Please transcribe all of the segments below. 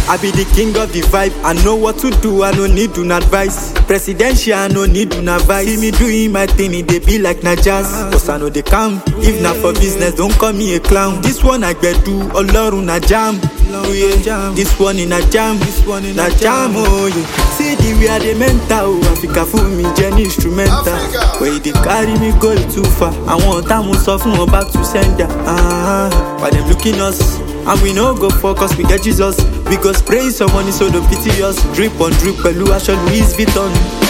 I be the king of the vibe. I know what to do, I no need an advice. Presidential, I no need an advice. See me doing my thing, it dey be like na jazz. Cause I know they come. If not for business, don't call me a clown. This one I get do, Olorun na jam. Oh yeah, this one in a jam, na jam, oh yeah. See the way I dey mental, Africa for me, Jenny instrumental. Where they carry me go too far. I want time to suffer back to sender. But them looking us, and we no go focus, we get Jesus. We go spray some money so don't pity us. Drip on drip, Pelu, I shall Louis Vuitton.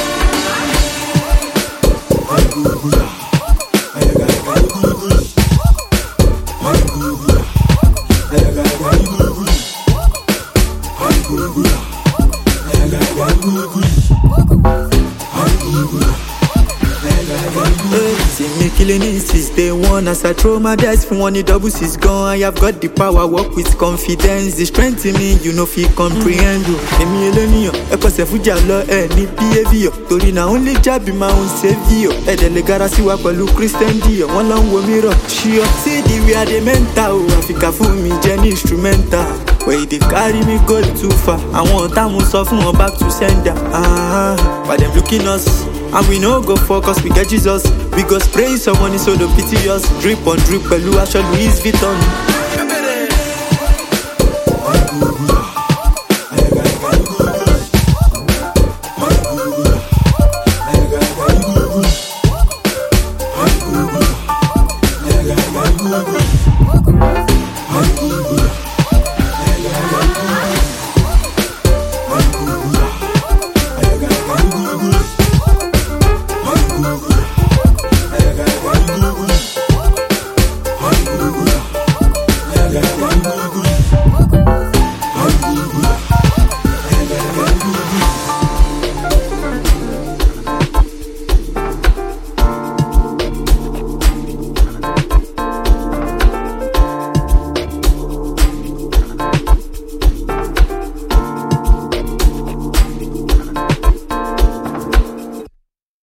See me killing it since day one. As I throw my dice for one, the doubles is gone. I have got the power, work with confidence. The strength in me, you know, feel comprehend. Emi eleniyo, eko se fuja lo, ni behavior. Tori na only job in my own savior. Dele garasi wa pẹ̀lú Christian Dior. One long wo mirror, sure. See the way I dey mental, Africa for me, Jenny instrumental. Where they carry me go too far. I want time to suffer back to sender. But them looking us, and we no go focus, we get Jesus. We go spray some money so don't pity us. Drip on drip, Pelu, I shall Louis Vuitton. Good.